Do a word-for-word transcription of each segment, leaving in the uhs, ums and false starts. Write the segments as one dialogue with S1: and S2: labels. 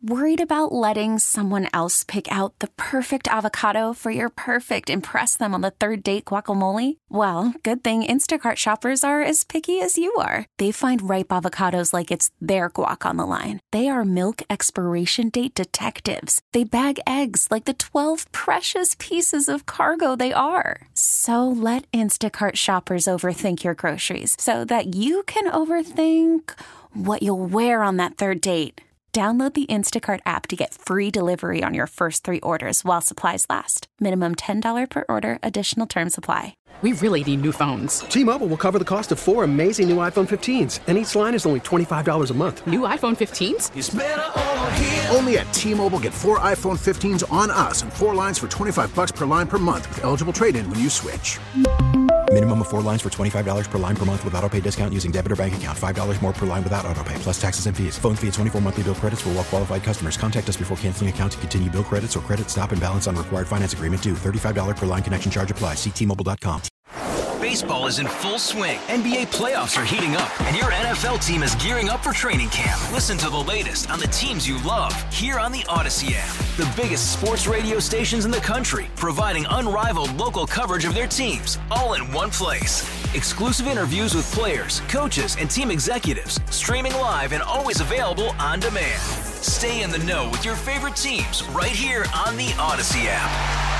S1: Worried about letting someone else pick out the perfect avocado for your perfect impress them on the third date guacamole? Well, good thing Instacart shoppers are as picky as you are. They find ripe avocados like it's their guac on the line. They are milk expiration date detectives. They bag eggs like the twelve precious pieces of cargo they are. So let Instacart shoppers overthink your groceries so that you can overthink what you'll wear on that third date. Download the Instacart app to get free delivery on your first three orders while supplies last. Minimum ten dollars per order. Additional terms apply.
S2: We really need new phones.
S3: T-Mobile will cover the cost of four amazing new iPhone fifteens, and each line is only twenty-five dollars a month.
S2: New iPhone fifteens?
S4: It's better over here.
S5: Only at T-Mobile, get four iPhone fifteens on us and four lines for twenty-five dollars per line per month with eligible trade-in when you switch.
S6: Minimum of four lines for twenty-five dollars per line per month with autopay discount using debit or bank account. five dollars more per line without autopay, plus taxes and fees. Phone fee at twenty-four monthly bill credits for well-qualified customers. Contact us before canceling account to continue bill credits or credit stop and balance on required finance agreement due. thirty-five dollars per line connection charge applies. See T Mobile dot com.
S7: Baseball is in full swing. N B A playoffs are heating up, and your N F L team is gearing up for training camp. Listen to the latest on the teams you love here on the Odyssey app. The biggest sports radio stations in the country, providing unrivaled local coverage of their teams, all in one place. Exclusive interviews with players, coaches, and team executives, streaming live and always available on demand. Stay in the know with your favorite teams right here on the Odyssey app.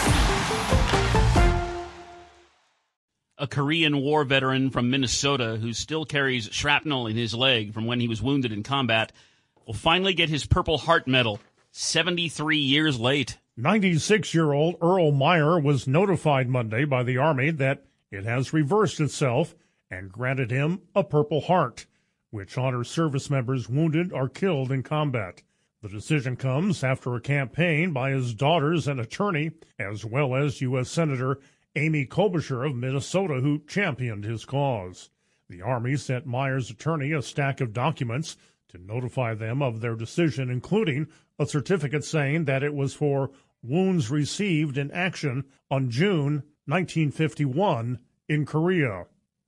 S8: A Korean War veteran from Minnesota who still carries shrapnel in his leg from when he was wounded in combat will finally get his Purple Heart Medal seventy-three years late.
S9: ninety-six-year-old Earl Meyer was notified Monday by the Army that it has reversed itself and granted him a Purple Heart, which honors service members wounded or killed in combat. The decision comes after a campaign by his daughters and attorney, as well as U S Senator Amy Klobuchar of Minnesota, who championed his cause. The Army sent Meyer's attorney a stack of documents to notify them of their decision, including a certificate saying that it was for wounds received in action on June nineteen fifty-one in Korea.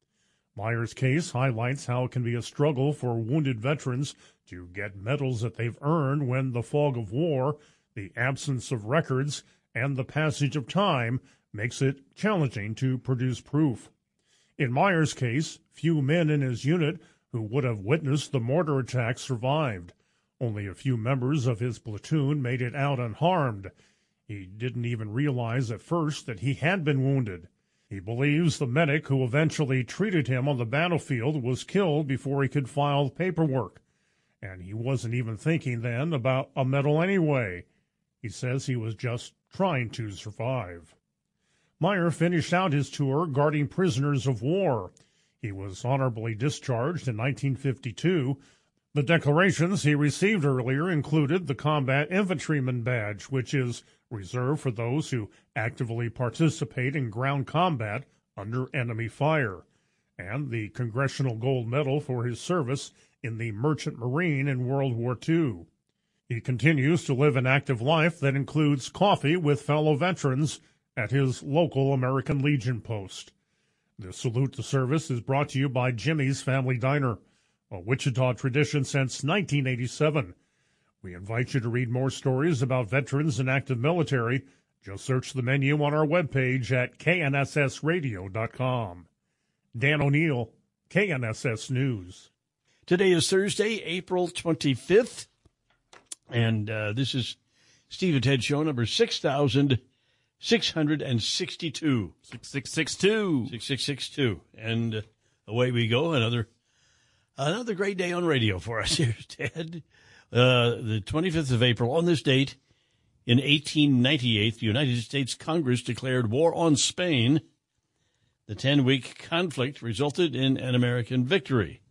S9: Meyer's case highlights how it can be a struggle for wounded veterans to get medals that they've earned when the fog of war, the absence of records, and the passage of time makes it challenging to produce proof. In Meyer's case, few men in his unit who would have witnessed the mortar attack survived. Only a few members of his platoon made it out unharmed. He didn't even realize at first that he had been wounded. He believes the medic who eventually treated him on the battlefield was killed before he could file paperwork. And he wasn't even thinking then about a medal anyway. He says he was just trying to survive. Meyer finished out his tour guarding prisoners of war. He was honorably discharged in nineteen fifty-two. The decorations he received earlier included the Combat Infantryman Badge, which is reserved for those who actively participate in ground combat under enemy fire, and the Congressional Gold Medal for his service in the Merchant Marine in World War Two. He continues to live an active life that includes coffee with fellow veterans at his local American Legion post. This salute to service is brought to you by Jimmy's Family Diner, a Wichita tradition since nineteen eighty-seven. We invite you to read more stories about veterans and active military. Just search the menu on our webpage at K N S S radio dot com. Dan O'Neill, K N S S News.
S10: Today is Thursday, April twenty-fifth, and uh, this is Steve and Ted Show number six thousand six hundred sixty-two.
S8: six six six two.
S10: six six six two. And uh, away we go. Another another great day on radio for us here, Ted. Uh, the twenty-fifth of April. On this date, in eighteen ninety-eight, the United States Congress declared war on Spain. The ten-week conflict resulted in an American victory.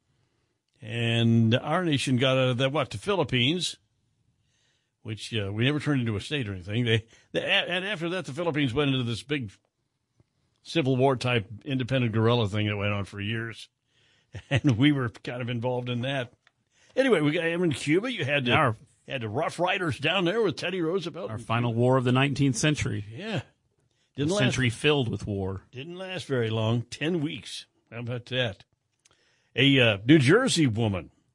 S10: And our nation got out of that, what, the Philippines, which uh, we never turned into a state or anything. They, they and after that, the Philippines went into this big Civil War type independent guerrilla thing that went on for years, and we were kind of involved in that. Anyway, we got in Cuba. You had the,
S8: our,
S10: had the Rough Riders down there with Teddy Roosevelt.
S8: Our final war of the nineteenth century.
S10: Yeah, didn't
S8: a
S10: last,
S8: century filled with war.
S10: Didn't last very long. Ten weeks. How about that? A uh, New Jersey woman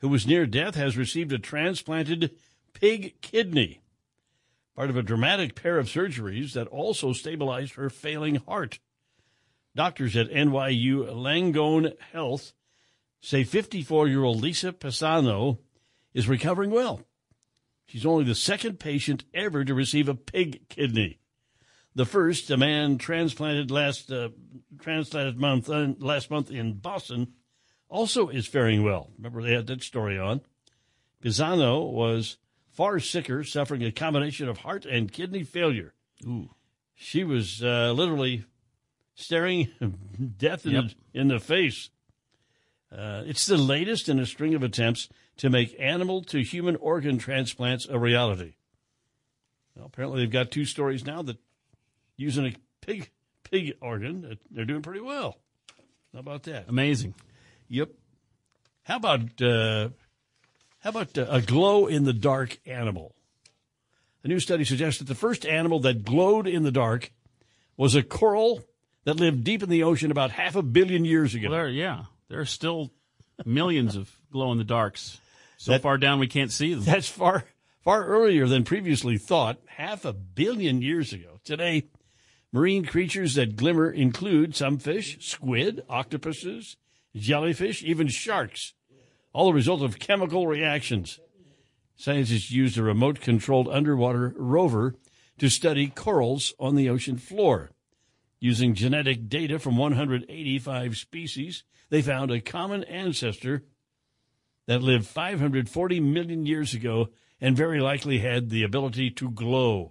S10: who was near death, has received a transplanted pig kidney, part of a dramatic pair of surgeries that also stabilized her failing heart. Doctors at N Y U Langone Health say fifty-four-year-old Lisa Pisano is recovering well. She's only the second patient ever to receive a pig kidney. The first, a man transplanted last uh, transplanted month uh, last month in Boston, also is faring well. Remember they had that story on. Pisano was far sicker, suffering a combination of heart and kidney failure.
S8: Ooh.
S10: She was uh, literally staring death in,
S8: Yep.
S10: the, in the face. Uh, it's the latest in a string of attempts to make animal-to-human organ transplants a reality. Well, apparently they've got two stories now that using a pig pig organ, they're doing pretty well. How about that?
S8: Amazing.
S10: Yep. How about uh, how about uh, a glow-in-the-dark animal? A new study suggests that the first animal that glowed in the dark was a coral that lived deep in the ocean about half a billion years ago.
S8: Well, there, yeah, there are still millions of glow-in-the-darks. So
S10: That-
S8: far down we can't see them.
S10: That's far far earlier than previously thought, half a billion years ago. Today, marine creatures that glimmer include some fish, squid, octopuses, jellyfish, even sharks, all the result of chemical reactions. Scientists used a remote-controlled underwater rover to study corals on the ocean floor. Using genetic data from one hundred eighty-five species, they found a common ancestor that lived five hundred forty million years ago and very likely had the ability to glow.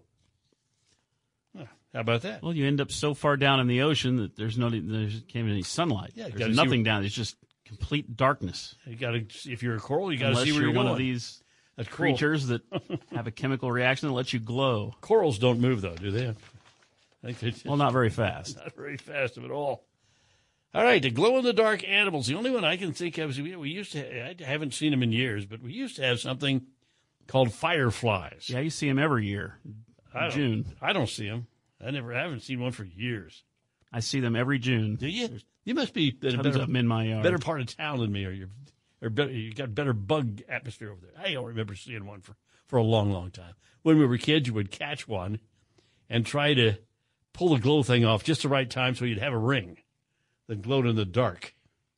S10: Huh, how about that?
S8: Well, you end up so far down in the ocean that there's no, there's can't be any sunlight.
S10: Yeah, you gotta
S8: there's
S10: see
S8: nothing
S10: where-
S8: down. It's just complete darkness.
S10: You got to, if you're a coral, you got to
S8: Unless
S10: see where
S8: you're,
S10: you're
S8: one
S10: going.
S8: of these
S10: A coral-
S8: creatures that have a chemical reaction that lets you glow.
S10: Corals don't move, though, do they? I think they
S8: Well, not very fast.
S10: not very fast at all. All right, the glow-in-the-dark animals. The only one I can think of is we, we used to. I haven't seen them in years, but we used to have something called fireflies.
S8: Yeah, you see them every year.
S10: I
S8: In
S10: don't-
S8: June.
S10: I don't see them. I never I haven't seen one for years.
S8: I see them every June.
S10: Do you? You must be in a
S8: Tons
S10: better,
S8: of them in my yard.
S10: better part of town than me, or you're, or better, you got better bug atmosphere over there. I don't remember seeing one for, for a long, long time. When we were kids, you would catch one and try to pull the glow thing off just the right time so you'd have a ring that glowed in the dark.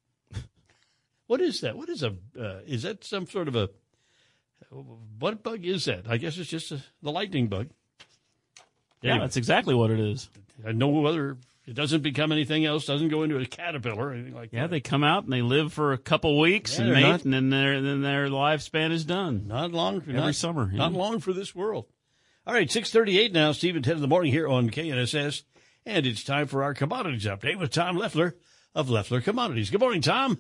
S10: What is that? What is a? Uh, is that some sort of a? What bug is that? I guess it's just a, the lightning bug.
S8: Yeah,
S10: Anyway.
S8: that's exactly what it is.
S10: I know whether it doesn't become anything else, doesn't go into a caterpillar or anything like
S8: Yeah,
S10: that.
S8: they come out and they live for a couple weeks
S10: Yeah,
S8: and
S10: they're
S8: mate,
S10: not-
S8: and then their then their lifespan is done.
S10: Not long for
S8: Every
S10: not,
S8: summer, yeah.
S10: Not long for this world. All right, six thirty-eight now, Steve, and ten in the morning here on K N S S. And it's time for our commodities update with Tom Leffler of Leffler Commodities. Good morning, Tom.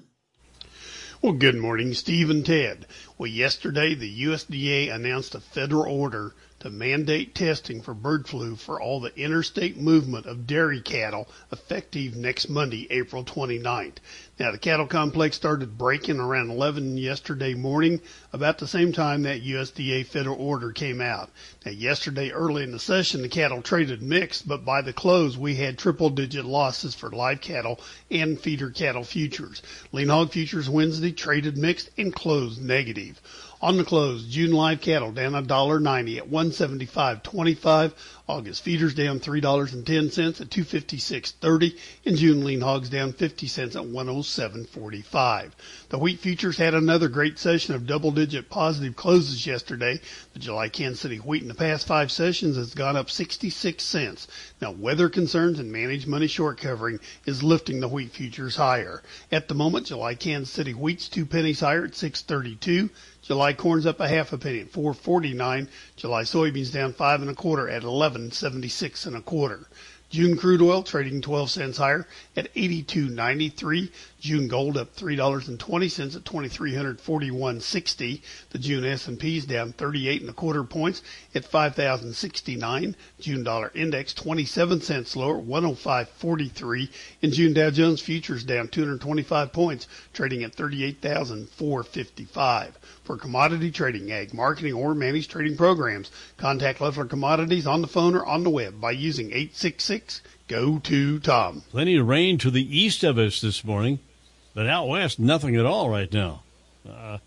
S4: Well, good morning, Steve and Ted. Well, yesterday the U S D A announced a federal order to mandate testing for bird flu for all the interstate movement of dairy cattle effective next Monday, April twenty-ninth. Now, the cattle complex started breaking around eleven yesterday morning, about the same time that U S D A federal order came out. Now, yesterday early in the session, the cattle traded mixed, but by the close, we had triple-digit losses for live cattle and feeder cattle futures. Lean hog futures Wednesday traded mixed and closed negative. On the close, June live cattle down one dollar ninety at one seventy-five twenty-five. August feeders down three dollars and ten cents at two fifty-six thirty. And June lean hogs down fifty cents at one oh seven forty-five. The wheat futures had another great session of double-digit positive closes yesterday. The July Kansas City wheat in the past five sessions has gone up sixty-six cents. Now, weather concerns and managed money short covering is lifting the wheat futures higher. At the moment, July Kansas City wheat's two pennies higher at six thirty-two. July corn's up a half a penny at four forty-nine. July soybeans down five and a quarter at eleven seventy-six and a quarter. June crude oil trading twelve cents higher at eighty-two ninety-three. June gold up three dollars and twenty cents at twenty-three forty-one sixty. The June S and P's down thirty-eight and a quarter points at five thousand sixty-nine. June dollar index twenty-seven cents lower, one oh five forty-three. And June Dow Jones futures down two hundred twenty-five points, trading at thirty-eight thousand four hundred fifty-five. For commodity trading, ag marketing, or managed trading programs, contact Leffler Commodities on the phone or on the web by using eight six six, G O to Tom.
S10: Plenty of rain to the east of us this morning, but out west, nothing at all right now. Uh,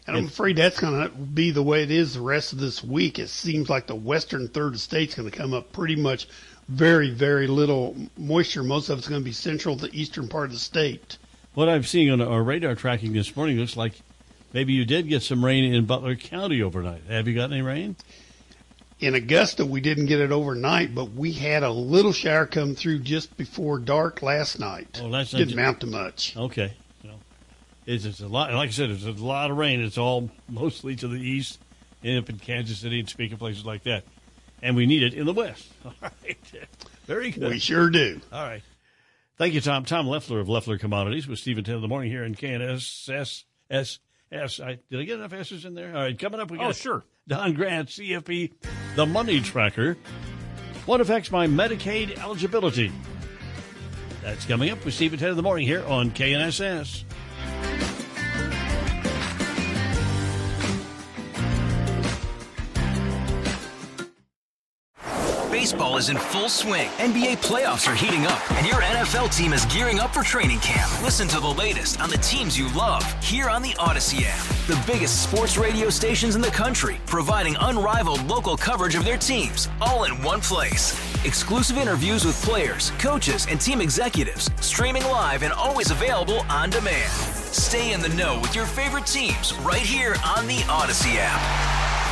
S4: And I'm afraid that's going to be the way it is the rest of this week. It seems like the western third of the state's going to come up pretty much very, very little moisture. Most of it's going to be central to the eastern part of the state.
S10: What I'm seeing on our radar tracking this morning looks like maybe you did get some rain in Butler County overnight. Have you got any rain?
S4: In Augusta, we didn't get it overnight, but we had a little shower come through just before dark last night.
S10: Oh, that's
S4: didn't amount to much.
S10: Okay. Well, it's, it's a lot. Like I said, it's a lot of rain. It's all mostly to the east, and up in Kansas City and speaking places like that. And we need it in the west. All right. Very good.
S4: We sure do.
S10: All right. Thank you, Tom. Tom Leffler of Leffler Commodities with Stephen Taylor in the morning here in K N S S S S. I, did I get enough S's in there? All right, coming up, we got
S8: oh, sure.
S10: Don Grant, C F P, the Money Tracker. What affects my Medicaid eligibility? That's coming up with Stephen Taylor in the morning here on K N S S.
S7: Baseball is in full swing. N B A playoffs are heating up, and your N F L team is gearing up for training camp. Listen to the latest on the teams you love here on the Odyssey app. The biggest sports radio stations in the country, providing unrivaled local coverage of their teams, all in one place. Exclusive interviews with players, coaches, and team executives, streaming live and always available on demand. Stay in the know with your favorite teams right here on the Odyssey app.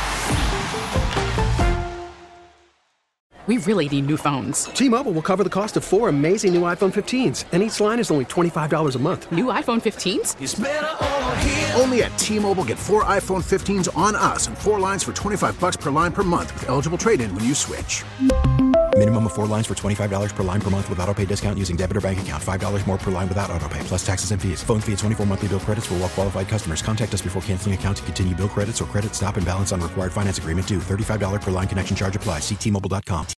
S2: We really need new phones.
S3: T-Mobile will cover the cost of four amazing new iPhone fifteens, and each line is only twenty-five dollars a month.
S2: New iPhone fifteens?
S5: It's better over here. Only at T-Mobile, get four iPhone fifteens on us and four lines for twenty-five dollars per line per month with eligible trade-in when you switch.
S6: Minimum of four lines for twenty-five dollars per line per month with autopay discount using debit or bank account. five dollars more per line without autopay, plus taxes and fees. Phone fee at twenty-four monthly bill credits for well-qualified customers. Contact us before canceling account to continue bill credits or credit stop and balance on required finance agreement due. thirty-five dollars per line connection charge applies. See T Mobile dot com.